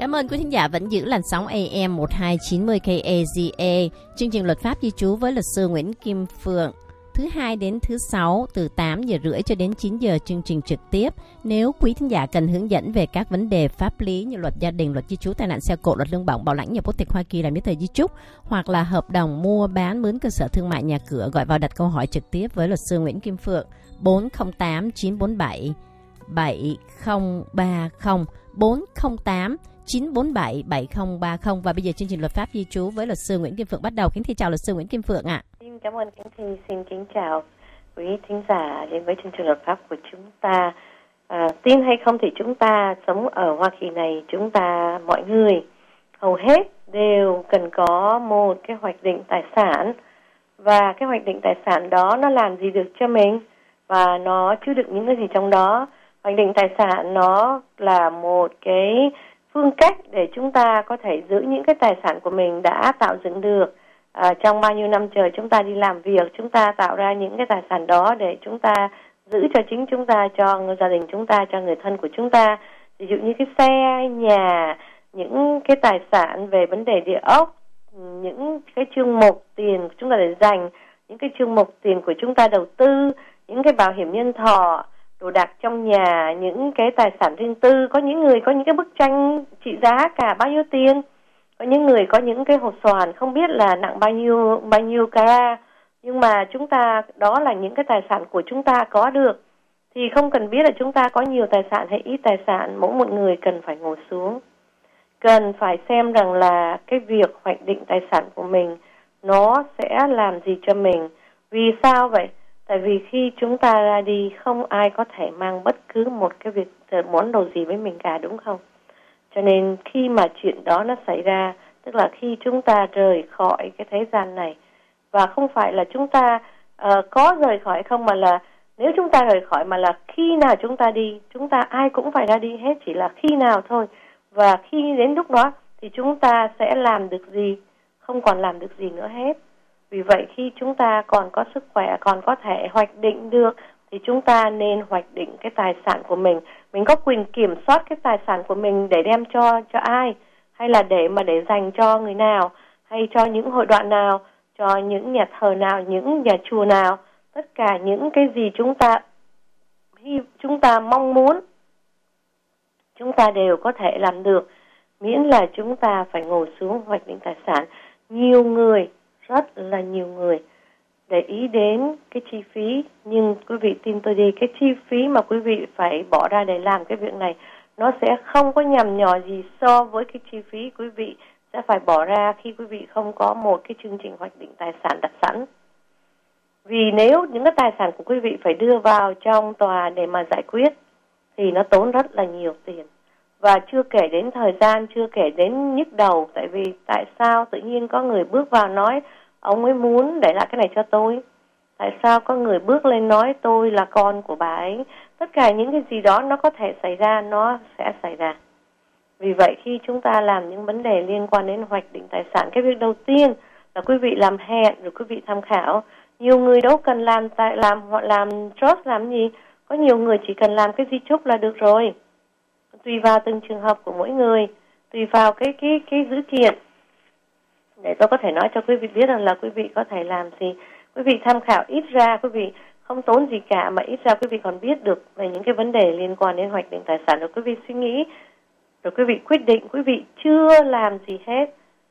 Cảm ơn quý thính giả vẫn giữ làn sóng AM 1290 KAZA. Chương trình Luật pháp di trú với luật sư Nguyễn Kim Phượng. Thứ hai đến thứ sáu từ 8 giờ rưỡi cho đến 9 giờ chương trình trực tiếp. Nếu quý thính giả cần hướng dẫn về các vấn đề pháp lý như luật gia đình, luật di trú, tai nạn xe cộ, luật lương bổng, bảo lãnh nhập quốc tịch Hoa Kỳ làm giấy tờ di trúc hoặc là hợp đồng mua bán mướn cơ sở thương mại nhà cửa, gọi vào đặt câu hỏi trực tiếp với luật sư Nguyễn Kim Phượng 408 947 7030 408 947 7030. Và bây giờ chương trình Luật pháp di trú với luật sư Nguyễn Kim Phượng bắt đầu. Kính thưa chào luật sư Nguyễn Kim Phượng ạ. Xin cảm ơn Khánh Thi, xin kính chào quý thính giả đến với chương trình Luật pháp của chúng ta. Tin hay không thì chúng ta sống ở Hoa Kỳ này, chúng ta mọi người hầu hết đều cần có một cái hoạch định tài sản, và cái hoạch định tài sản đó nó làm gì được cho mình và nó chứa được những cái gì trong đó. Hoạch định tài sản nó là một cái phương cách để chúng ta có thể giữ những cái tài sản của mình đã tạo dựng được trong bao nhiêu năm trời chúng ta đi làm việc, chúng ta tạo ra những cái tài sản đó để chúng ta giữ cho chính chúng ta, cho gia đình chúng ta, cho người thân của chúng ta. Ví dụ như cái xe, nhà, những cái tài sản về vấn đề địa ốc, những cái chương mục tiền chúng ta để dành, những cái chương mục tiền của chúng ta đầu tư, những cái bảo hiểm nhân thọ, đồ đạc trong nhà, những cái tài sản riêng tư. Có những người có những cái bức tranh trị giá cả bao nhiêu tiền, có những người có những cái hộp xoàn không biết là nặng bao nhiêu carat, nhưng mà chúng ta, đó là những cái tài sản của chúng ta có được. Thì không cần biết là chúng ta có nhiều tài sản hay ít tài sản, mỗi một người cần phải ngồi xuống, cần phải xem rằng là cái việc hoạch định tài sản của mình nó sẽ làm gì cho mình. Vì sao vậy? Tại vì khi chúng ta ra đi, không ai có thể mang bất cứ một cái việc món đồ gì với mình cả, đúng không? Cho nên khi mà chuyện đó nó xảy ra, tức là khi chúng ta rời khỏi cái thế gian này, và không phải là chúng ta có rời khỏi không, mà là nếu chúng ta rời khỏi, mà là khi nào chúng ta đi, chúng ta ai cũng phải ra đi hết, chỉ là khi nào thôi. Và khi đến lúc đó thì chúng ta sẽ làm được gì? Không còn làm được gì nữa hết. Vì vậy khi chúng ta còn có sức khỏe, còn có thể hoạch định được, thì chúng ta nên hoạch định cái tài sản của mình. Mình có quyền kiểm soát cái tài sản của mình để đem cho ai, hay là để dành cho người nào, hay cho những hội đoạn nào, cho những nhà thờ nào, những nhà chùa nào. Tất cả những cái gì chúng ta mong muốn, chúng ta đều có thể làm được, miễn là chúng ta phải ngồi xuống hoạch định tài sản. Nhiều người, rất là nhiều người để ý đến cái chi phí, nhưng quý vị tin tôi đi, cái chi phí mà quý vị phải bỏ ra để làm cái việc này, nó sẽ không có nhằm nhò gì so với cái chi phí quý vị sẽ phải bỏ ra khi quý vị không có một cái chương trình hoạch định tài sản đặt sẵn. Vì nếu những cái tài sản của quý vị phải đưa vào trong tòa để mà giải quyết thì nó tốn rất là nhiều tiền. Và chưa kể đến thời gian, chưa kể đến nhức đầu. Tại vì tại sao tự nhiên có người bước vào nói ông ấy muốn để lại cái này cho tôi? Tại sao có người bước lên nói tôi là con của bà ấy? Tất cả những cái gì đó nó có thể xảy ra, nó sẽ xảy ra. Vì vậy khi chúng ta làm những vấn đề liên quan đến hoạch định tài sản, cái việc đầu tiên là quý vị làm hẹn rồi quý vị tham khảo. Nhiều người đâu cần làm trust làm gì. Có nhiều người chỉ cần làm cái di chúc là được rồi. Tùy vào từng trường hợp của mỗi người, tùy vào cái dữ kiện. Để tôi có thể nói cho quý vị biết rằng là quý vị có thể làm gì. Quý vị tham khảo, ít ra quý vị không tốn gì cả, mà ít ra quý vị còn biết được về những cái vấn đề liên quan đến hoạch định tài sản. Rồi quý vị suy nghĩ, rồi quý vị quyết định. Quý vị chưa làm gì hết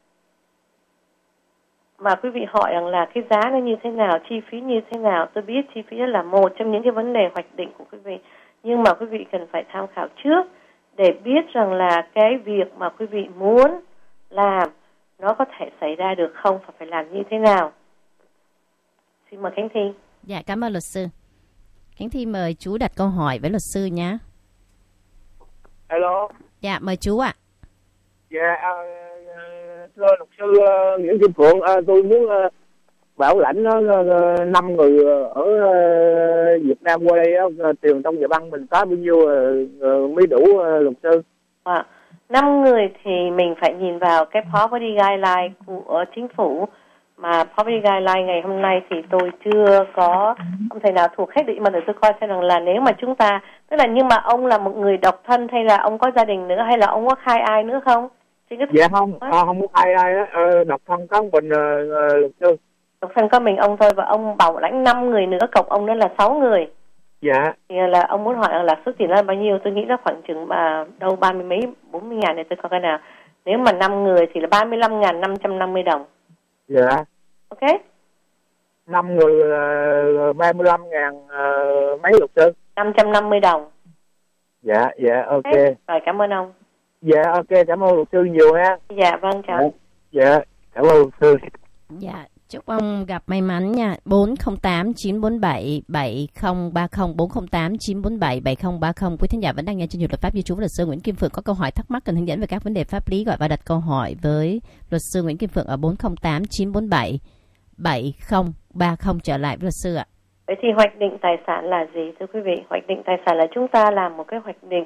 mà quý vị hỏi rằng là cái giá nó như thế nào, chi phí như thế nào. Tôi biết chi phí là một trong những cái vấn đề hoạch định của quý vị, nhưng mà quý vị cần phải tham khảo trước để biết rằng là cái việc mà quý vị muốn làm nó có thể xảy ra được không, và phải làm như thế nào. Xin mời Khánh Thi. Dạ, cảm ơn luật sư. Khánh Thi mời chú đặt câu hỏi với luật sư nhé. Hello. Dạ, mời chú ạ. Dạ, thưa luật sư Nguyễn Kim Phượng, tôi muốn bảo lãnh 5 người ở Việt Nam qua đây, tiền trong giờ băng mình có bao nhiêu mới đủ luật sư? 5 người thì mình phải nhìn vào cái poverty guideline của chính phủ, mà property guideline ngày hôm nay thì tôi chưa có ông thầy nào thuộc hết được, mà để tôi coi xem rằng là nếu mà chúng ta, tức là nhưng mà ông là một người độc thân hay là ông có gia đình nữa, hay là ông có khai ai nữa không? Dạ không, không có khai ai đó, độc thân có mình luật sư. Độc thân có mình ông thôi, và ông bảo lãnh 5 người nữa, cộng ông nữa là 6 người. Dạ. Thì là ông muốn hỏi là số tiền là bao nhiêu? Tôi nghĩ là khoảng chừng đâu 30 mấy 40 ngàn, để tôi coi cái nào. Nếu mà 5 người thì là 35.550 đồng. Dạ. Ok. 5 người 35.000 mấy luật sư? 550 đồng. Dạ, dạ, ok. Rồi, cảm ơn ông. Dạ, ok, cảm ơn luật sư nhiều ha. Dạ, vâng, chào. Dạ, cảm ơn luật sư. Dạ, chúc ông gặp may mắn nha. 408 947 7030 408 947 7030. Quý thính giả vẫn đang nghe chương trình Luật pháp di trú với luật sư Nguyễn Kim Phượng. Có câu hỏi thắc mắc cần hướng dẫn về các vấn đề pháp lý, gọi và đặt câu hỏi với luật sư Nguyễn Kim Phượng ở 408 947 7030. Trở lại với luật sư ạ. Vậy thì hoạch định tài sản là gì thưa quý vị? Hoạch định tài sản là chúng ta làm một cái hoạch định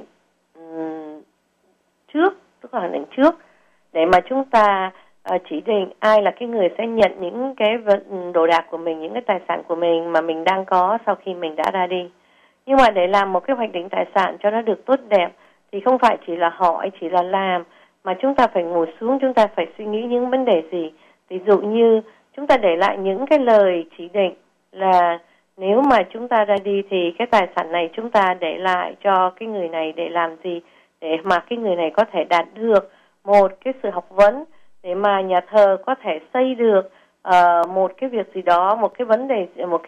trước, tức là hoạch định trước để mà chúng ta chỉ định ai là cái người sẽ nhận những cái đồ đạc của mình, những cái tài sản của mình mà mình đang có sau khi mình đã ra đi. Nhưng mà để làm một cái hoạch định tài sản cho nó được tốt đẹp thì không phải chỉ là hỏi, chỉ là làm, mà chúng ta phải ngồi xuống, chúng ta phải suy nghĩ những vấn đề gì. Ví dụ như chúng ta để lại những cái lời chỉ định là nếu mà chúng ta ra đi thì cái tài sản này chúng ta để lại cho cái người này để làm gì, để mà cái người này có thể đạt được một cái sự học vấn, để mà nhà thờ có thể xây được một cái việc gì đó, một cái vấn đề, một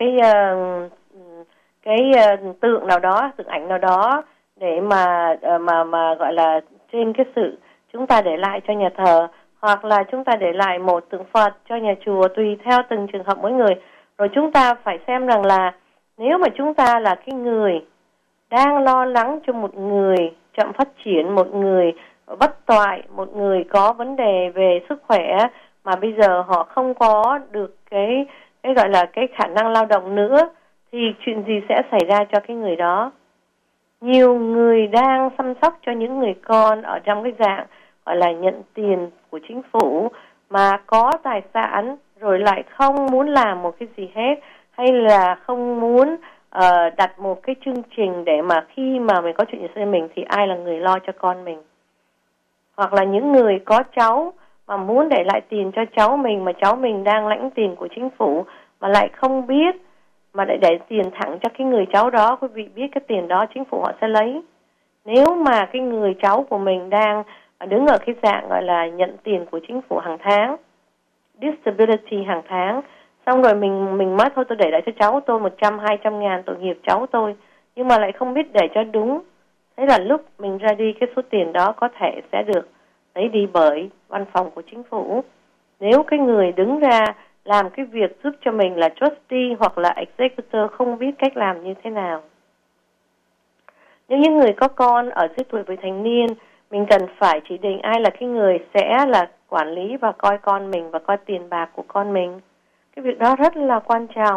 cái tượng nào đó, tượng ảnh nào đó, để mà gọi là trên cái sự chúng ta để lại cho nhà thờ, hoặc là chúng ta để lại một tượng Phật cho nhà chùa, tùy theo từng trường hợp mỗi người. Rồi chúng ta phải xem rằng là nếu mà chúng ta là cái người đang lo lắng cho một người chậm phát triển, một người bất toại, một người có vấn đề về sức khỏe mà bây giờ họ không có được cái gọi là cái khả năng lao động nữa, thì chuyện gì sẽ xảy ra cho cái người đó? Nhiều người đang chăm sóc cho những người con ở trong cái dạng gọi là nhận tiền của chính phủ mà có tài sản rồi lại không muốn làm một cái gì hết, hay là không muốn đặt một cái chương trình để mà khi mà mình có chuyện gì xảy mình thì ai là người lo cho con mình. Hoặc là những người có cháu mà muốn để lại tiền cho cháu mình mà cháu mình đang lãnh tiền của chính phủ mà lại không biết, mà lại để tiền thẳng cho cái người cháu đó. Quý vị biết cái tiền đó chính phủ họ sẽ lấy. Nếu mà cái người cháu của mình đang đứng ở cái dạng gọi là nhận tiền của chính phủ hàng tháng, disability hàng tháng, xong rồi mình nói thôi tôi để lại cho cháu tôi 100-200 ngàn, tội nghiệp cháu tôi, nhưng mà lại không biết để cho đúng. Thế là lúc mình ra đi, cái số tiền đó có thể sẽ được lấy đi bởi văn phòng của chính phủ. Nếu cái người đứng ra làm cái việc giúp cho mình là trustee hoặc là executor không biết cách làm như thế nào. Nếu những người có con ở dưới tuổi vị thành niên, mình cần phải chỉ định ai là cái người sẽ là quản lý và coi con mình và coi tiền bạc của con mình. Cái việc đó rất là quan trọng.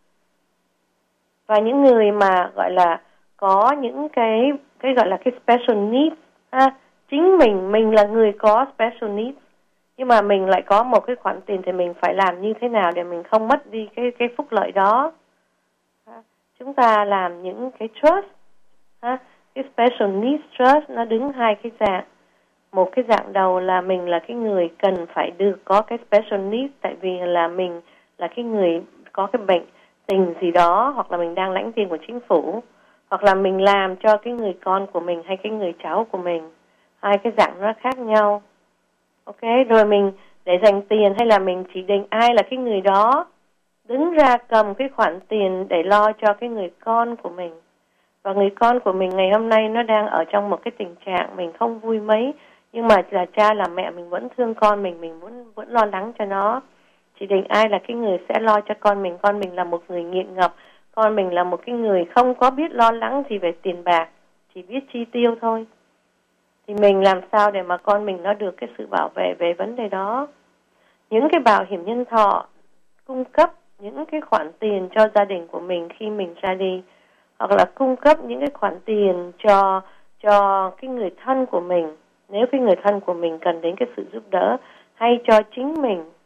Và những người mà gọi là có những cái gọi là cái special needs ha, chính mình là người có special needs, nhưng mà mình lại có một cái khoản tiền thì mình phải làm như thế nào để mình không mất đi cái phúc lợi đó. Chúng ta làm những cái trust ha, cái special needs trust nó đứng hai cái dạng. Một cái dạng đầu là mình là cái người cần phải được có cái special needs, tại vì là mình là cái người có cái bệnh tình gì đó, hoặc là mình đang lãnh tiền của chính phủ, hoặc là mình làm cho cái người con của mình hay cái người cháu của mình. Hai cái dạng nó khác nhau. Ok, rồi mình để dành tiền, hay là mình chỉ định ai là cái người đó đứng ra cầm cái khoản tiền để lo cho cái người con của mình. Và người con của mình ngày hôm nay nó đang ở trong một cái tình trạng mình không vui mấy, nhưng mà là cha là mẹ mình vẫn thương con mình vẫn lo lắng cho nó. Chỉ định ai là cái người sẽ lo cho con mình là một người nghiện ngập, con mình là một cái người không có biết lo lắng gì về tiền bạc, chỉ biết chi tiêu thôi. Thì mình làm sao để mà con mình nó được cái sự bảo vệ về vấn đề đó. Những cái bảo hiểm nhân thọ cung cấp những cái khoản tiền cho gia đình của mình khi mình ra đi, hoặc là cung cấp những cái khoản tiền cho cái người thân của mình nếu cái người thân của mình cần đến cái sự giúp đỡ, hay cho chính mình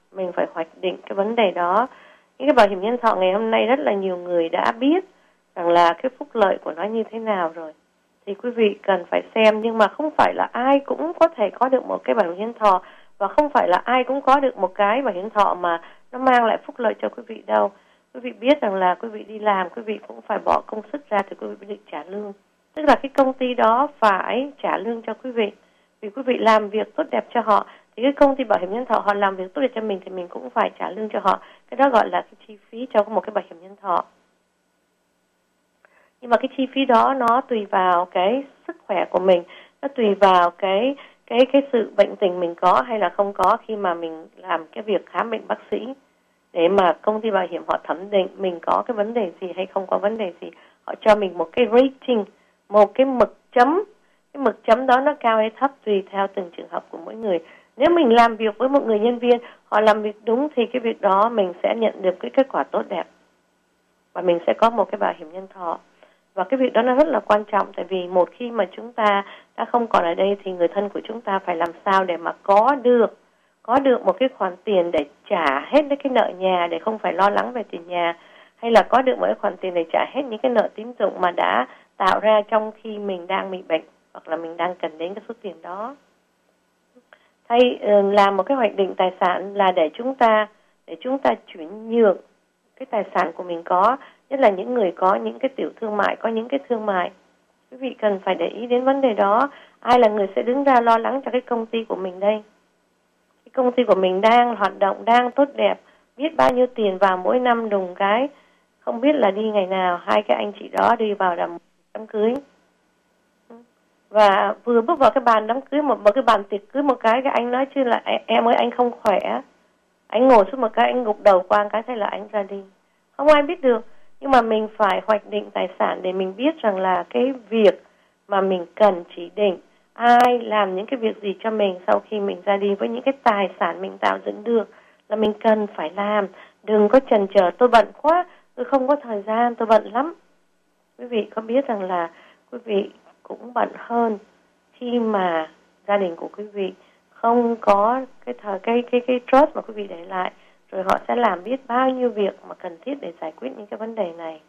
mình phải hoạch định cái vấn đề đó. Những cái bảo hiểm nhân thọ ngày hôm nay rất là nhiều người đã biết rằng là cái phúc lợi của nó như thế nào rồi. Thì quý vị cần phải xem, nhưng mà không phải là ai cũng có thể có được một cái bảo hiểm nhân thọ, và không phải là ai cũng có được một cái bảo hiểm thọ mà nó mang lại phúc lợi cho quý vị đâu. Quý vị biết rằng là quý vị đi làm, quý vị cũng phải bỏ công sức ra thì quý vị mới được trả lương. Tức là cái công ty đó phải trả lương cho quý vị. Vì quý vị làm việc tốt đẹp cho họ, thì cái công ty bảo hiểm nhân thọ họ làm việc tốt đẹp cho mình thì mình cũng phải trả lương cho họ. Cái đó gọi là cái chi phí cho một cái bảo hiểm nhân thọ. Nhưng mà cái chi phí đó nó tùy vào cái sức khỏe của mình, nó tùy vào cái sự bệnh tình mình có hay là không có khi mà mình làm cái việc khám bệnh bác sĩ, để mà công ty bảo hiểm họ thẩm định mình có cái vấn đề gì hay không có vấn đề gì. Họ cho mình một cái rating, một cái mực chấm. Cái mực chấm đó nó cao hay thấp tùy theo từng trường hợp của mỗi người. Nếu mình làm việc với một người nhân viên, họ làm việc đúng thì cái việc đó mình sẽ nhận được cái kết quả tốt đẹp. Và mình sẽ có một cái bảo hiểm nhân thọ. Và cái việc đó nó rất là quan trọng, tại vì một khi mà chúng ta đã không còn ở đây thì người thân của chúng ta phải làm sao để mà có được một cái khoản tiền để trả hết cái nợ nhà, để không phải lo lắng về tiền nhà, hay là có được một cái khoản tiền để trả hết những cái nợ tín dụng mà đã tạo ra trong khi mình đang bị bệnh hoặc là mình đang cần đến cái số tiền đó. Hay làm một cái hoạch định tài sản là để chúng ta chuyển nhượng cái tài sản của mình có, nhất là những người có những cái tiểu thương mại, có những cái thương mại. Quý vị cần phải để ý đến vấn đề đó. Ai là người sẽ đứng ra lo lắng cho cái công ty của mình đây? Cái công ty của mình đang hoạt động, đang tốt đẹp, biết bao nhiêu tiền vào mỗi năm, đùng cái không biết là đi ngày nào hai cái anh chị đó đi vào làm đám cưới, và vừa bước vào cái bàn đám cưới, một cái bàn tiệc cưới, một cái anh nói chứ là em ơi anh không khỏe, anh ngồi xuống một cái anh gục đầu qua cái thế là anh ra đi. Không ai biết được, nhưng mà mình phải hoạch định tài sản để mình biết rằng là cái việc mà mình cần chỉ định ai làm những cái việc gì cho mình sau khi mình ra đi với những cái tài sản mình tạo dựng được là mình cần phải làm. Đừng có chần chờ, tôi bận quá, tôi không có thời gian, tôi bận lắm. Quý vị có biết rằng là quý vị cũng bận hơn khi mà gia đình của quý vị không có cái trust mà quý vị để lại, rồi họ sẽ làm biết bao nhiêu việc mà cần thiết để giải quyết những cái vấn đề này.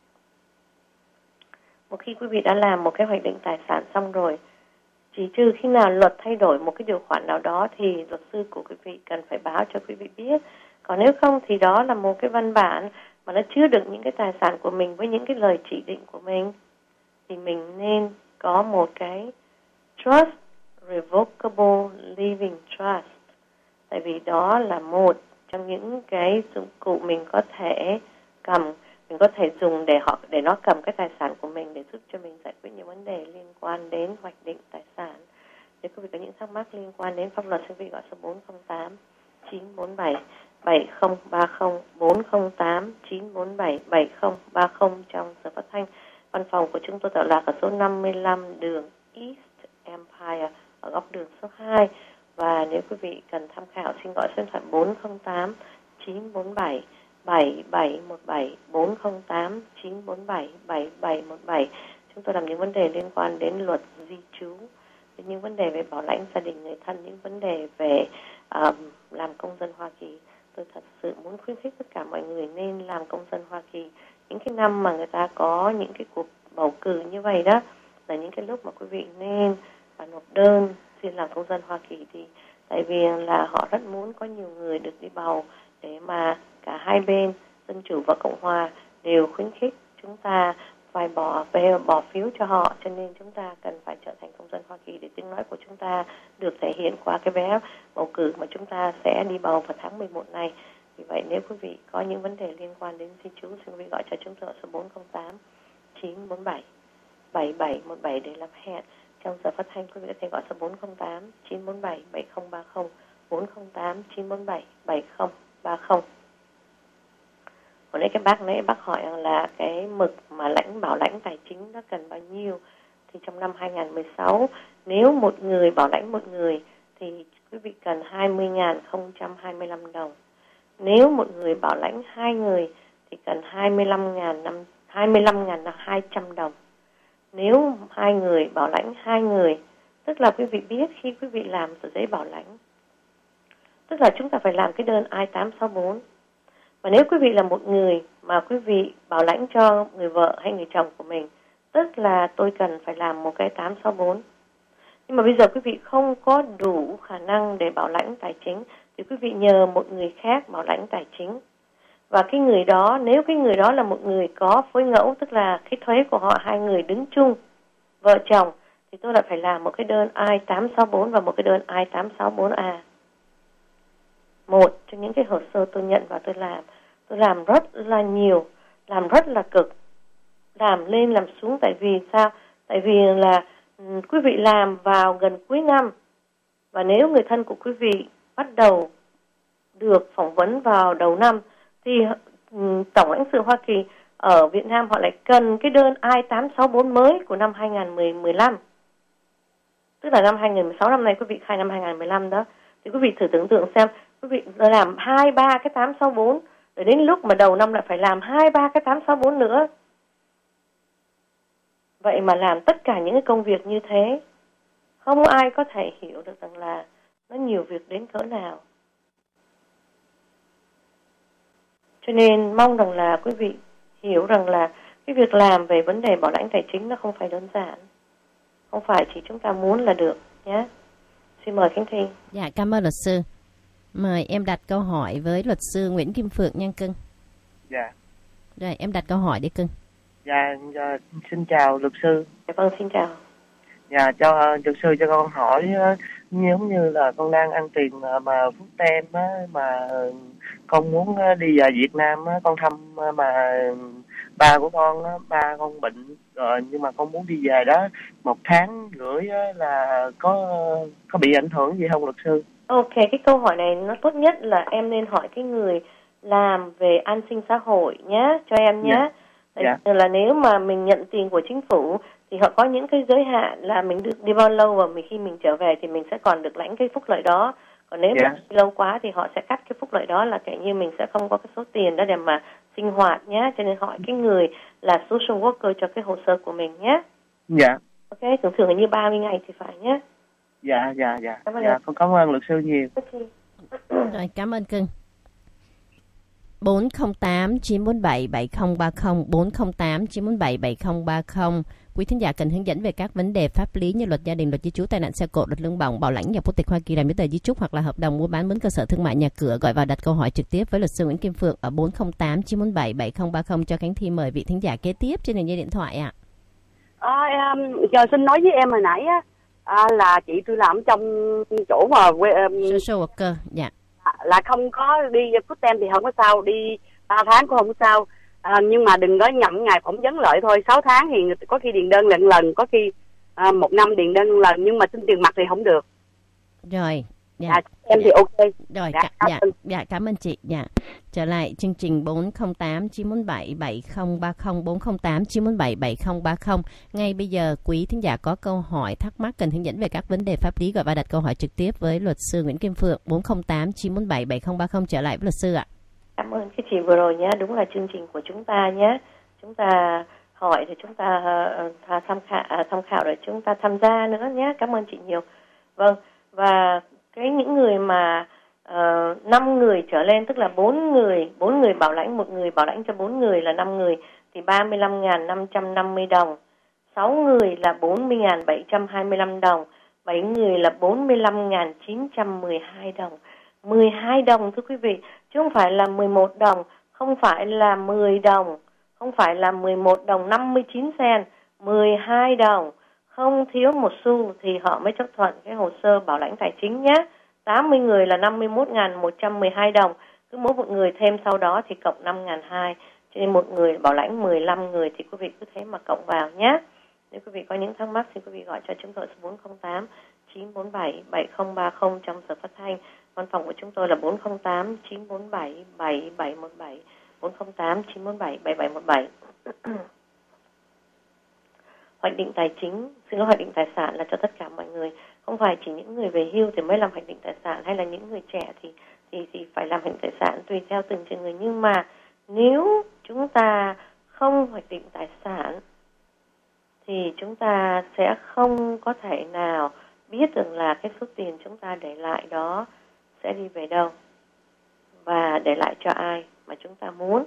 Một khi quý vị đã làm một cái hoạch định tài sản xong rồi, chỉ trừ khi nào luật thay đổi một cái điều khoản nào đó thì luật sư của quý vị cần phải báo cho quý vị biết. Còn nếu không thì đó là một cái văn bản mà nó chứa đựng những cái tài sản của mình với những cái lời chỉ định của mình, thì mình nên có một cái trust, revocable living trust. Tại vì đó là một trong những cái dụng cụ mình có thể cầm, mình có thể dùng để nó cầm cái tài sản của mình để giúp cho mình giải quyết những vấn đề liên quan đến hoạch định tài sản. Nếu quý vị có những thắc mắc liên quan đến pháp luật, xin quý vị gọi số 408 947 7030 408 947 7030 trong giờ phát thanh. Văn phòng của chúng tôi tọa lạc ở số 55 đường East Empire ở góc đường số 2. Và nếu quý vị cần tham khảo xin gọi số điện thoại 408 947 7717 408 947 7717. Chúng tôi làm những vấn đề liên quan đến luật di trú, những vấn đề về bảo lãnh gia đình người thân, những vấn đề về làm công dân Hoa Kỳ. Tôi thật sự muốn khuyến khích tất cả mọi người nên làm công dân Hoa Kỳ. Những cái năm mà người ta có những cái cuộc bầu cử như vậy đó là những cái lúc mà quý vị nên nộp đơn xin làm công dân Hoa Kỳ, thì tại vì là họ rất muốn có nhiều người được đi bầu, để mà cả hai bên Dân Chủ và Cộng Hòa đều khuyến khích chúng ta phải bỏ phiếu cho họ, cho nên chúng ta cần phải trở thành công dân Hoa Kỳ để tiếng nói của chúng ta được thể hiện qua cái vé bầu cử mà chúng ta sẽ đi bầu vào tháng 11 này. Vì vậy nếu quý vị có những vấn đề liên quan đến di trú, xin quý vị gọi cho chúng tôi số 408 947 7717 để làm hẹn. Trong giờ phát thanh quý vị có thể gọi số 408 947 7030 408 947 7030. Hồi nãy bác hỏi là cái mực mà bảo lãnh tài chính nó cần bao nhiêu. Thì trong năm 2016, nếu một người bảo lãnh một người thì quý vị cần 20.025 đồng. Nếu một người bảo lãnh hai người thì cần 25.200 đồng. Nếu hai người bảo lãnh hai người, tức là quý vị biết khi quý vị làm tờ giấy bảo lãnh, Tức là chúng ta phải làm cái đơn I-864. Và nếu quý vị là một người mà quý vị bảo lãnh cho người vợ hay người chồng của mình, tức là tôi cần phải làm một cái 864. Nhưng mà bây giờ quý vị không có đủ khả năng để bảo lãnh tài chính thì quý vị nhờ một người khác bảo lãnh tài chính. Và cái người đó, nếu cái người đó là một người có phối ngẫu, tức là cái thuế của họ hai người đứng chung, vợ chồng, thì tôi lại phải làm một cái đơn I-864 và một cái đơn I-864A. Một trong những cái hồ sơ tôi nhận và tôi làm rất là nhiều, làm rất là cực, làm lên làm xuống. Tại vì sao? Tại vì là quý vị làm vào gần cuối năm, và nếu người thân của quý vị bắt đầu được phỏng vấn vào đầu năm thì Tổng lãnh sự Hoa Kỳ ở Việt Nam họ lại cần cái đơn I-864 mới của năm 2015. Tức là năm 2016, năm nay quý vị khai năm 2015 đó. Thì quý vị thử tưởng tượng xem, quý vị làm 2-3 cái 864, rồi đến lúc mà đầu năm lại phải làm 2-3 cái 864 nữa. Vậy mà làm tất cả những cái công việc như thế, không ai có thể hiểu được rằng là nó nhiều việc đến cỡ nào. Cho nên mong rằng là quý vị hiểu rằng là cái việc làm về vấn đề bảo lãnh tài chính nó không phải đơn giản. Không phải chỉ chúng ta muốn là được nhé. Xin mời Khánh Thi. Dạ, cảm ơn luật sư. Mời em đặt câu hỏi với luật sư Nguyễn Kim Phượng nha cưng. Dạ. Rồi, em đặt câu hỏi đi cưng. Dạ, xin chào luật sư. Dạ vâng, xin chào. Dạ, cho luật sư cho con hỏi, giống như là con đang ăn tiền mà Phúc Tem á, mà con muốn đi về Việt Nam á, con thăm mà ba của con á, ba con bệnh rồi, nhưng mà con muốn đi về đó 1 tháng rưỡi á, là có bị ảnh hưởng gì không luật sư? Ok, cái câu hỏi này nó tốt nhất là em nên hỏi cái người làm về an sinh xã hội nhé, cho em nhé. Dạ. Là nếu mà mình nhận tiền của chính phủ thì họ có những cái giới hạn là mình được đi bao lâu, và khi mình trở về thì mình sẽ còn được lãnh cái phúc lợi đó. Còn nếu mà đi lâu quá thì họ sẽ cắt cái phúc lợi đó, là kể như mình sẽ không có cái số tiền đó để mà sinh hoạt nhé. Cho nên hỏi cái người là social worker cho cái hồ sơ của mình nhé. Dạ. Ok, thường như 30 ngày thì phải nhé. Dạ. Con cảm ơn luật sư nhiều. Rồi, cảm ơn cưng. 408-947-7030, 408-947-7030. Quý thính giả cần hướng dẫn về các vấn đề pháp lý như luật gia đình, luật di trú, tai nạn xe cộ, luật lương bổng, bảo lãnh nhập quốc tịch Hoa Kỳ, làm giấy tờ di trúc hoặc là hợp đồng mua bán mướn cơ sở thương mại nhà cửa, gọi vào đặt câu hỏi trực tiếp với luật sư Nguyễn Kim Phượng ở 408-947-7030 cho Khánh Thi. Mời vị thính giả kế tiếp trên đường dây điện thoại ạ. Giờ xin nói với em hồi nãy á, là chị tôi làm trong chỗ mà social worker, dạ. Là không có đi Food Stamp thì không có sao, đi 3 tháng cũng không có sao, nhưng mà đừng có nhậm ngày phỏng vấn lợi thôi. 6 tháng thì có khi điền đơn lần, có khi 1 năm điền đơn lần, nhưng mà xin tiền mặt thì không được. Rồi, dạ. Em thì ok. Rồi, dạ, cảm ơn chị. Dạ. Trở lại chương trình 408-947-7030, 408-947-7030. Ngay bây giờ quý thính giả có câu hỏi thắc mắc cần hướng dẫn về các vấn đề pháp lý, gọi và đặt câu hỏi trực tiếp với luật sư Nguyễn Kim Phượng, 408-947-7030. Trở lại với luật sư ạ. Cảm ơn cái chị vừa rồi nhé, đúng là chương trình của chúng ta nhé. Chúng ta hỏi thì chúng ta tham khảo để chúng ta tham gia nữa nhé. Cảm ơn chị nhiều. Vâng, và những người mà 5 người trở lên, tức là 4 người bảo lãnh, 1 người bảo lãnh cho 4 người là 5 người thì 35.550 đồng. 6 người là 40.725 đồng. 7 người là 45.912 đồng. 12 đồng thưa quý vị, chứ không phải là 11 đồng, không phải là 10 đồng, không phải là 11 đồng 59 cent, 12 đồng, không thiếu một xu thì họ mới chấp thuận cái hồ sơ bảo lãnh tài chính nhé. 80 người là 51.112 đồng, cứ mỗi một người thêm sau đó thì cộng 5.200, cho nên một người bảo lãnh 15 người thì quý vị cứ thế mà cộng vào nhé. Nếu quý vị có những thắc mắc thì quý vị gọi cho chúng tôi số 408-947-7030 trong giờ phát thanh. Văn phòng của chúng tôi là 408-947-7717, 408-947-7717. Hoạch định tài chính, hoạch định tài sản là cho tất cả mọi người, không phải chỉ những người về hưu thì mới làm hoạch định tài sản, hay là những người trẻ thì phải làm hoạch định tài sản, tùy theo từng trường người. Nhưng mà nếu chúng ta không hoạch định tài sản thì chúng ta sẽ không có thể nào biết được là cái số tiền chúng ta để lại đó sẽ đi về đâu và để lại cho ai mà chúng ta muốn.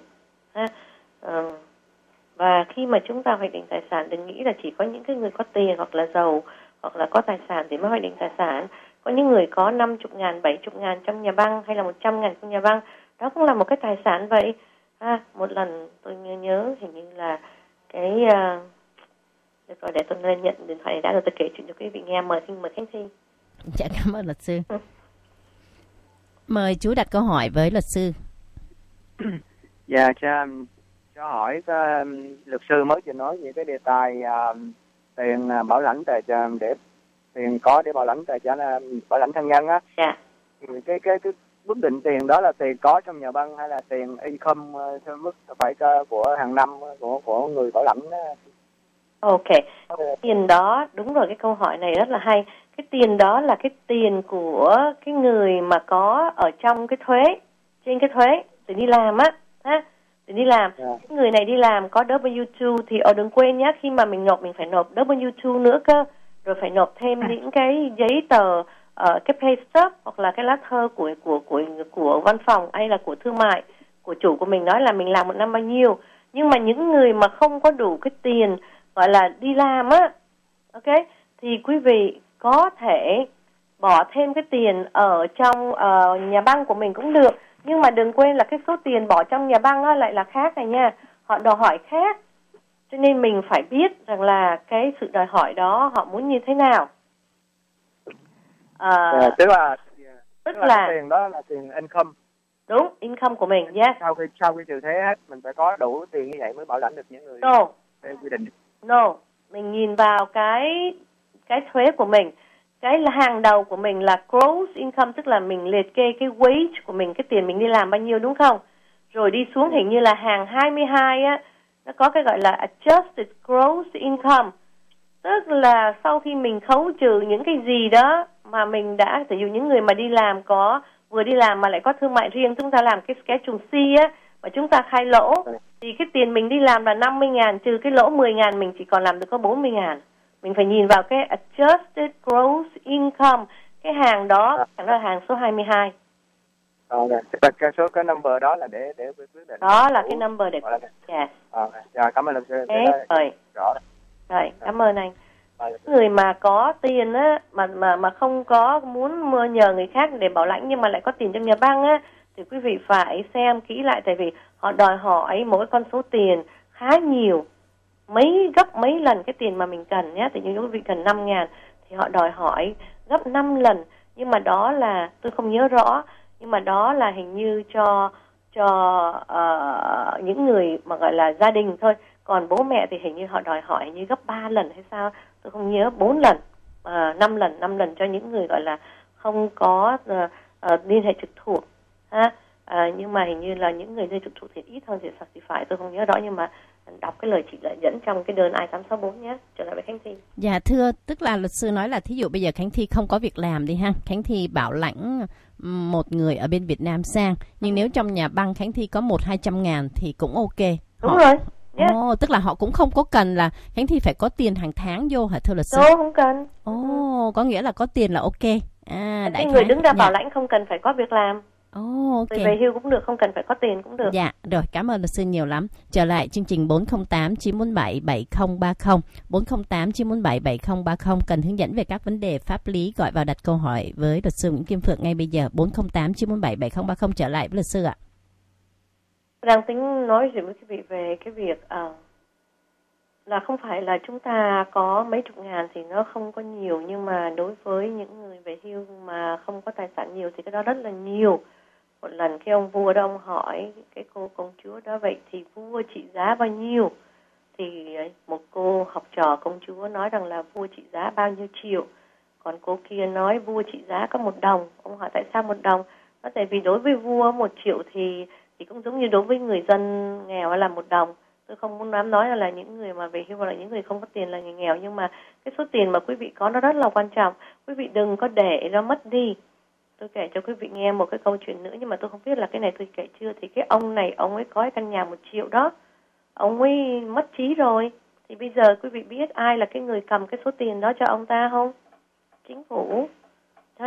Và khi mà chúng ta hoạch định tài sản, đừng nghĩ là chỉ có những cái người có tiền hoặc là giàu hoặc là có tài sản thì mới hoạch định tài sản. Có những người có 50.000, 70.000 trong nhà băng hay là 100.000 trong nhà băng, đó cũng là một cái tài sản vậy. Một lần tôi nhớ hình như là cái được rồi, để tôi lên nhận điện thoại đã rồi tôi kể chuyện cho quý vị nghe. Mời Khánh Thi. Dạ, cảm ơn luật sư. Mời chú đặt câu hỏi với luật sư. Dạ, cho hỏi luật sư mới vừa nói về cái đề tài tiền bảo lãnh để tiền có để bảo lãnh bảo lãnh thân nhân á. Dạ. Cái quyết định tiền đó là tiền có trong nhà băng hay là tiền income theo mức phải của hàng năm của người bảo lãnh á? Ok, tiền đó, đúng rồi, cái câu hỏi này rất là hay. Cái tiền đó là cái tiền của cái người mà có ở trong cái thuế, trên cái thuế, tiền đi làm á, tiền đi làm. Cái người này đi làm có W2 thì đừng quên nhé, khi mà mình nộp mình phải nộp W2 nữa cơ, rồi phải nộp thêm những cái giấy tờ, cái pay stub hoặc là cái lá thơ của văn phòng hay là của thương mại, của chủ của mình nói là mình làm một năm bao nhiêu. Nhưng mà những người mà không có đủ cái tiền gọi là đi làm á, ok, thì quý vị có thể bỏ thêm cái tiền ở trong nhà băng của mình cũng được. Nhưng mà đừng quên là cái số tiền bỏ trong nhà băng á lại là khác này nha. Họ đòi hỏi khác. Cho nên mình phải biết rằng là cái sự đòi hỏi đó họ muốn như thế nào. Tức là tiền đó là tiền income. Đúng, income của mình, yes. Sau khi trừ thuế hết, mình phải có đủ tiền như vậy mới bảo lãnh được những người theo quy định. No, mình nhìn vào cái thuế của mình. Cái là hàng đầu của mình là gross income, tức là mình liệt kê cái wage của mình, cái tiền mình đi làm bao nhiêu, đúng không? Rồi đi xuống hình như là hàng 22 á, nó có cái gọi là adjusted gross income. Tức là sau khi mình khấu trừ những cái gì đó mà mình đã, ví dụ những người mà đi làm vừa đi làm mà lại có thương mại riêng, chúng ta làm cái schedule C á, mà chúng ta khai lỗ, thì cái tiền mình đi làm là 50.000, trừ cái lỗ 10.000 mình chỉ còn làm được có 40.000. Mình phải nhìn vào cái adjusted gross income, cái hàng đó là hàng số 22. Cái number đó là để quyết định. Đó là cái number để yes. Cảm ơn luật sư. Rồi, cảm ơn anh. Người mà có tiền á mà không có muốn nhờ người khác để bảo lãnh nhưng mà lại có tiền trong nhà băng á, thì quý vị phải xem kỹ lại, tại vì họ đòi hỏi mỗi con số tiền khá nhiều, gấp mấy lần cái tiền mà mình cần nhé. Thì như quý vị cần 5.000 thì họ đòi hỏi gấp 5 lần. Nhưng mà đó là, tôi không nhớ rõ, nhưng mà đó là hình như cho những người mà gọi là gia đình thôi. Còn bố mẹ thì hình như họ đòi hỏi như gấp 3 lần hay sao, tôi không nhớ, 4 lần, 5 lần cho những người gọi là không có liên hệ trực thuộc. Nhưng mà hình như là những người liên hệ trực thuộc thì ít hơn thì phải, tôi không nhớ rõ, nhưng mà đọc cái lời chị lại dẫn trong cái đơn I-864 nhé. Trở lại với Khánh Thi. Dạ thưa, tức là luật sư nói là thí dụ bây giờ Khánh Thi không có việc làm đi ha, Khánh Thi bảo lãnh một người ở bên Việt Nam sang, nhưng nếu trong nhà băng Khánh Thi có 100-200 ngàn thì cũng ok. Đúng rồi. Yeah. Tức là họ cũng không có cần là Khánh Thi phải có tiền hàng tháng vô hả thưa luật sư? Đâu, không cần. Có nghĩa là có tiền là ok. Cái người đứng ra bảo lãnh không cần phải có việc làm. Ok. Người về hưu cũng được, không cần phải có tiền cũng được. Dạ, rồi, cảm ơn luật sư nhiều lắm. Trở lại chương trình 408-947-7030. 408-947-7030. Cần hướng dẫn về các vấn đề pháp lý, gọi vào đặt câu hỏi với luật sư Nguyễn Kim Phượng ngay bây giờ. 408-947-7030. Trở lại với luật sư ạ. Đang tính nói gì với quý vị về cái việc là không phải là chúng ta có mấy chục ngàn thì nó không có nhiều, nhưng mà đối với những người về hưu mà không có tài sản nhiều thì cái đó rất là nhiều. Một lần cái ông vua đó, ông hỏi cái cô công chúa đó, vậy thì vua trị giá bao nhiêu? Thì một cô học trò công chúa nói rằng là vua trị giá bao nhiêu triệu. Còn cô kia nói vua trị giá có 1 đồng. Ông hỏi tại sao 1 đồng? Nó tại vì đối với vua 1 triệu thì cũng giống như đối với người dân nghèo là 1 đồng. Tôi không muốn nói là những người mà về hưu hoặc là những người không có tiền là người nghèo, nhưng mà cái số tiền mà quý vị có nó rất là quan trọng. Quý vị đừng có để nó mất đi. Tôi kể cho quý vị nghe một cái câu chuyện nữa, nhưng mà tôi không biết là cái này tôi kể chưa. Thì cái ông này, ông ấy có cái căn nhà 1 triệu đó, ông ấy mất trí rồi. Thì bây giờ quý vị biết ai là cái người cầm cái số tiền đó cho ông ta không? Chính phủ.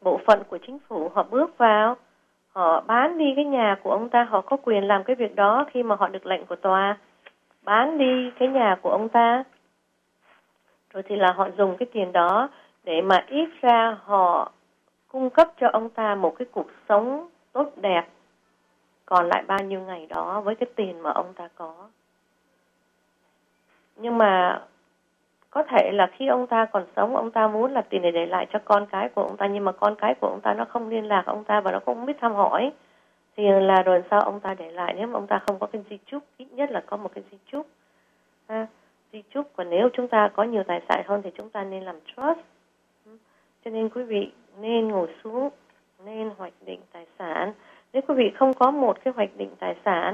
bộ phận của chính phủ họ bước vào, họ bán đi cái nhà của ông ta, họ có quyền làm cái việc đó khi mà họ được lệnh của tòa bán đi cái nhà của ông ta. Rồi thì là họ dùng cái tiền đó để mà ít ra họ cung cấp cho ông ta một cái cuộc sống tốt đẹp còn lại bao nhiêu ngày đó với cái tiền mà ông ta có. Nhưng mà có thể là khi ông ta còn sống, ông ta muốn là tiền này để lại cho con cái của ông ta, nhưng mà con cái của ông ta nó không liên lạc ông ta và nó không biết thăm hỏi. Thì là rồi sao ông ta để lại, nếu mà ông ta không có cái di chúc, ít nhất là có một cái di chúc. Di chúc, còn nếu chúng ta có nhiều tài sản hơn thì chúng ta nên làm trust. Cho nên quý vị nên ngồi xuống, nên hoạch định tài sản. Nếu quý vị không có một cái hoạch định tài sản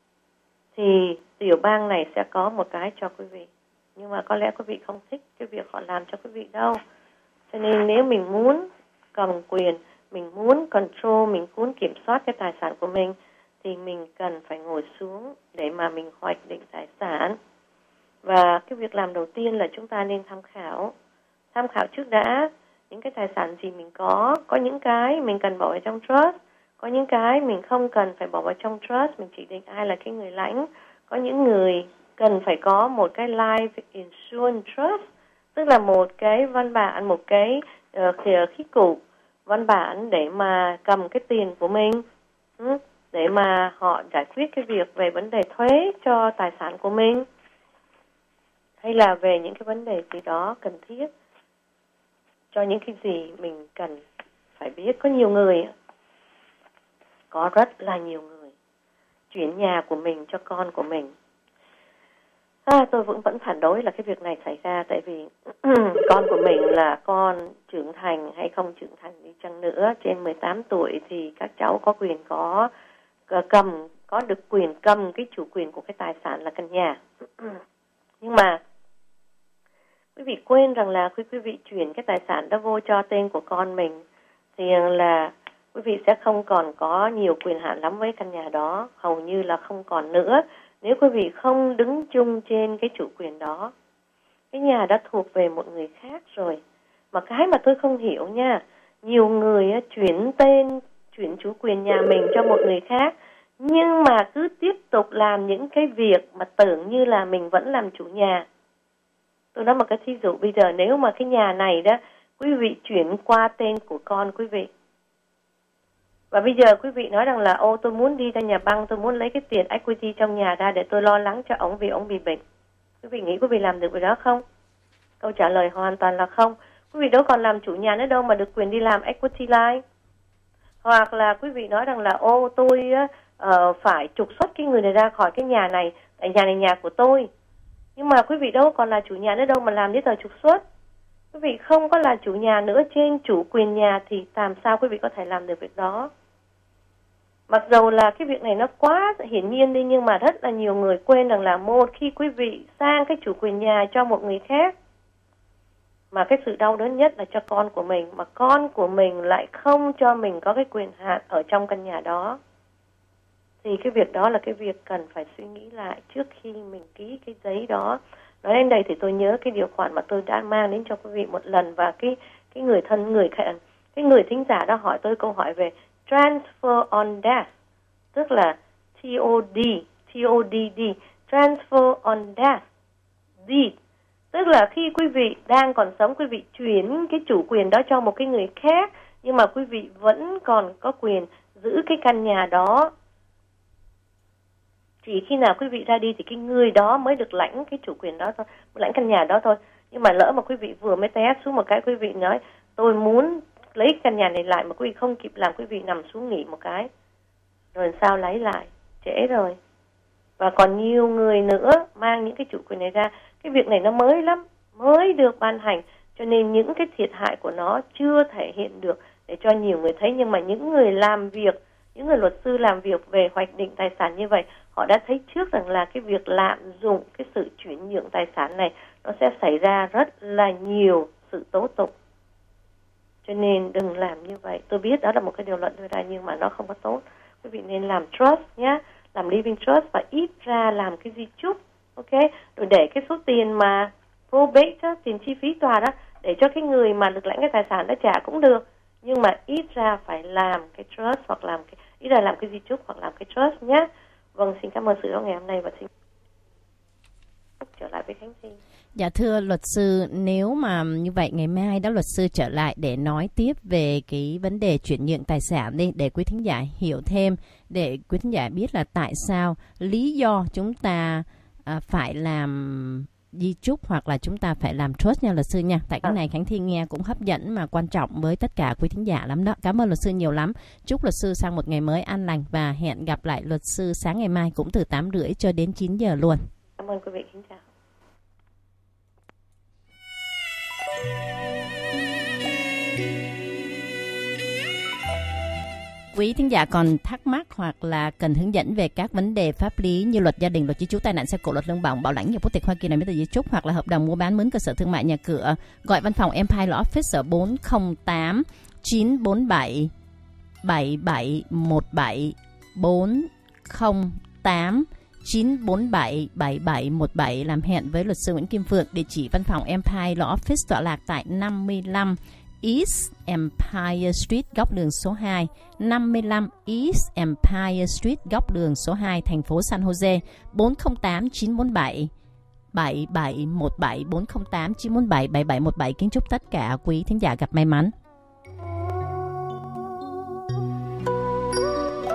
thì tiểu bang này sẽ có một cái cho quý vị. Nhưng mà có lẽ quý vị không thích cái việc họ làm cho quý vị đâu. Cho nên nếu mình muốn cầm quyền, mình muốn control, mình muốn kiểm soát cái tài sản của mình thì mình cần phải ngồi xuống để mà mình hoạch định tài sản. Và cái việc làm đầu tiên là chúng ta nên tham khảo trước đã những cái tài sản gì mình có những cái mình cần bỏ vào trong trust, có những cái mình không cần phải bỏ vào trong trust, mình chỉ định ai là cái người lãnh. Có những người cần phải có một cái life insurance trust, tức là một cái văn bản, một cái khí cụ văn bản để mà cầm cái tiền của mình, để mà họ giải quyết cái việc về vấn đề thuế cho tài sản của mình, hay là về những cái vấn đề gì đó cần thiết cho những cái gì mình cần phải biết. Có nhiều người, có rất là nhiều người chuyển nhà của mình cho con của mình. Tôi vẫn phản đối là cái việc này xảy ra, tại vì con của mình là con trưởng thành hay không trưởng thành đi chăng nữa, trên 18 tuổi thì các cháu có quyền có được quyền cầm cái chủ quyền của cái tài sản là căn nhà. Nhưng mà quý vị quên rằng là khi quý vị chuyển cái tài sản đó vô cho tên của con mình thì là quý vị sẽ không còn có nhiều quyền hạn lắm với căn nhà đó, hầu như là không còn nữa. Nếu quý vị không đứng chung trên cái chủ quyền đó, cái nhà đã thuộc về một người khác rồi. Mà cái mà tôi không hiểu nha, nhiều người chuyển chủ quyền nhà mình cho một người khác, nhưng mà cứ tiếp tục làm những cái việc mà tưởng như là mình vẫn làm chủ nhà. Tôi nói một cái thí dụ, bây giờ nếu mà cái nhà này đó, quý vị chuyển qua tên của con quý vị, và bây giờ quý vị nói rằng là tôi muốn đi ra nhà băng, tôi muốn lấy cái tiền equity trong nhà ra để tôi lo lắng cho ổng vì ổng bị bệnh. Quý vị nghĩ quý vị làm được việc đó không? Câu trả lời hoàn toàn là không. Quý vị đâu còn làm chủ nhà nữa đâu mà được quyền đi làm equity line. Hoặc là quý vị nói rằng là tôi phải trục xuất cái người này ra khỏi cái nhà này, tại nhà này nhà của tôi. Nhưng mà quý vị đâu còn là chủ nhà nữa đâu mà làm giấy tờ trục xuất. Quý vị không có là chủ nhà nữa, trên chủ quyền nhà thì làm sao quý vị có thể làm được việc đó? Mặc dù là cái việc này nó quá hiển nhiên đi, nhưng mà rất là nhiều người quên rằng là một khi quý vị sang cái chủ quyền nhà cho một người khác, mà cái sự đau đớn nhất là cho con của mình, mà con của mình lại không cho mình có cái quyền hạn ở trong căn nhà đó, thì cái việc đó là cái việc cần phải suy nghĩ lại trước khi mình ký cái giấy đó. Nói đến đây thì tôi nhớ cái điều khoản mà tôi đã mang đến cho quý vị một lần, và cái người thính giả đó hỏi tôi câu hỏi về transfer on death, tức là TODD, transfer on death deed, tức là khi quý vị đang còn sống, quý vị chuyển cái chủ quyền đó cho một cái người khác, nhưng mà quý vị vẫn còn có quyền giữ cái căn nhà đó. Chỉ khi nào quý vị ra đi thì cái người đó mới được lãnh cái chủ quyền đó thôi, lãnh căn nhà đó thôi. Nhưng mà lỡ mà quý vị vừa mới té xuống một cái, quý vị nói tôi muốn lấy căn nhà này lại, mà quý vị không kịp làm, quý vị nằm xuống nghỉ một cái, rồi sao lấy lại, trễ rồi. Và còn nhiều người nữa mang những cái chủ quyền này ra. Cái việc này nó mới lắm, mới được ban hành, cho nên những cái thiệt hại của nó chưa thể hiện được để cho nhiều người thấy. Nhưng mà những người làm việc, những người luật sư làm việc về hoạch định tài sản như vậy, họ đã thấy trước rằng là cái việc lạm dụng cái sự chuyển nhượng tài sản này nó sẽ xảy ra rất là nhiều sự tố tụng. Cho nên đừng làm như vậy. Tôi biết đó là một cái điều luận đưa ra nhưng mà nó không có tốt. Quý vị nên làm trust nhé, làm living trust, và ít ra làm cái di chúc, ok? Rồi để cái số tiền mà probate đó, tiền chi phí tòa đó, để cho cái người mà được lãnh cái tài sản đó trả cũng được. nhưng mà ít ra phải làm cái trust hoặc ít ra làm cái di chúc hoặc làm cái trust nhé. Vâng, xin cảm ơn sự đó ngày hôm nay và xin trở lại với Khánh Thi. Dạ thưa luật sư, nếu mà như vậy ngày mai đó luật sư trở lại để nói tiếp về cái vấn đề chuyển nhượng tài sản đi, để quý thính giả hiểu thêm, để quý thính giả biết là tại sao lý do chúng ta phải làm di chúc hoặc là chúng ta phải làm trust nha luật sư nha. Tại cái này Khánh Thi nghe cũng hấp dẫn mà quan trọng với tất cả quý thính giả lắm đó. Cảm ơn luật sư nhiều lắm. Chúc luật sư sang một ngày mới an lành và hẹn gặp lại luật sư sáng ngày mai cũng từ 8:30 cho đến 9 giờ luôn. Cảm ơn quý vị khán giả. Quý thính giả còn thắc mắc hoặc là cần hướng dẫn về các vấn đề pháp lý như luật gia đình, luật di trú, tai nạn xe cộ, luật lương bổng, bảo lãnh, nhập quốc tịch Hoa Kỳ, này mới từ di chúc hoặc là hợp đồng mua bán mướn cơ sở thương mại nhà cửa, gọi văn phòng Empire Law Office ở 408 947 7717 408 947 7717 làm hẹn với luật sư Nguyễn Kim Phượng. Địa chỉ văn phòng Empire Law Office tọa lạc tại 55 East Empire Street, góc đường số 2, 55 East Empire Street, góc đường số 2, thành phố San Jose, 408 947 7717 408 947 7717. Kính chúc tất cả quý thính giả gặp may mắn.